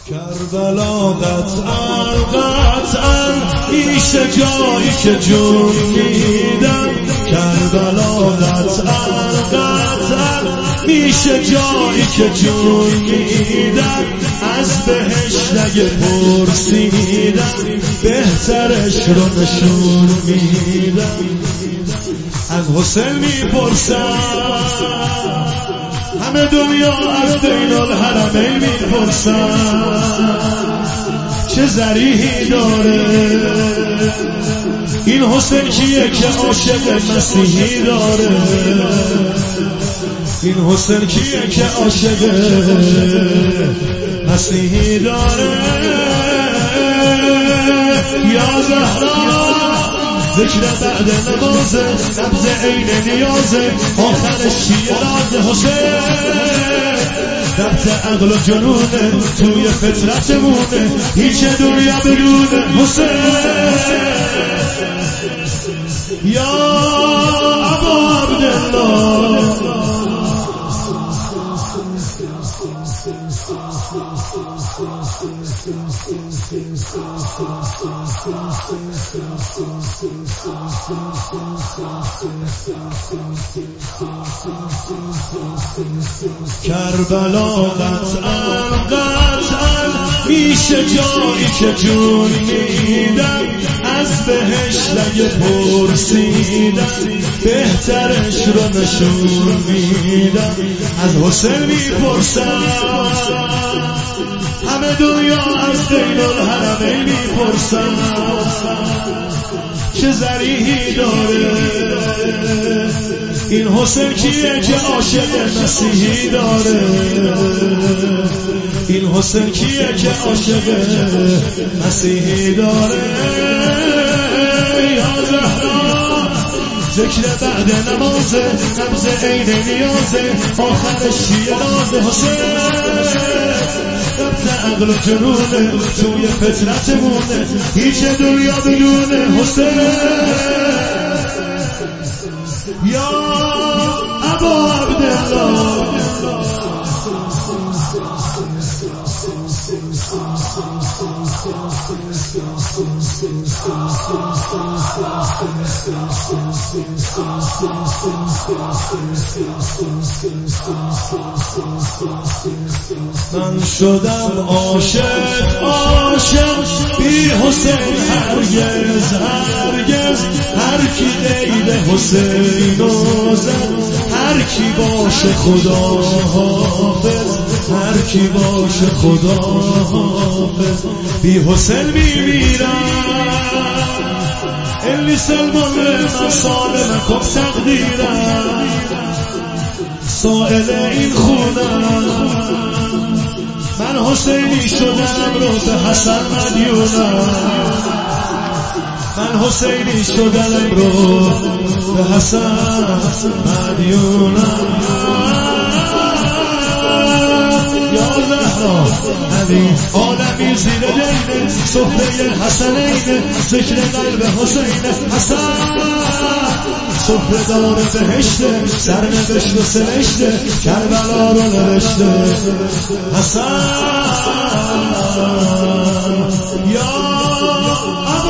کربلا قطعاً میشه جایی که جون میدم. کربلا قطعاً میشه جایی که جون میدم. از بهشت اگه پرسیدم بهترش رو نشون میدم. از حسین میپرسم همه دنیا، از بین الحرمین میپرسم چه ضریحی داره این حسین، کیه که عاشق مسیحی داره؟ این حسین کیه که عاشق مسیحی داره؟ یا زهرا ذکر بعد نمازه، نبض عین نیازه، آخرش چیه راز حسین؟ ربط عقل و جنونه توی فطرتمونه، هیچ دنیا بدون حسین. یا ابا عبدالله کربلا قطعاً میشه جایی که جون میدم. از بهشت اگه پرسیدم بهترش رو نشون میدم. از حسین میپرسم همه دنیا، از بین الحرمین میپرسم چه ضریحی داره این حسین، کیه که عاشق مسیحی داره؟ این حسین کیه که عاشق مسیحی داره؟ یا زهرا ذکر بعد نمازه، نبض عین نیازه، آخرش چیه راز حسین؟ ربط عقل و جنونه توی فطرتمونه، هیچ دنیا بدون حسین. یا ابا عبدالله من شدم عاشق بی حسین هرگز هر کی غیر حسین و زد، هر کی باشه خدا حافظ، هر کی باشه خدا حافظ. بی حسین میمیرم الی سلمان من سالم کن تقدیرم، سائل این خونم من حسینی شدم رو به حسن مدیونم. من حسینی شدم رو به حسن مدیونم. یا زهرا همین عالمی زیر دینه، سفره حسنینه، ذکر قلب حسین حسن، سفره دار بهشته، سرنوشت و سرشته، کربلا رو نوشته حسن. یا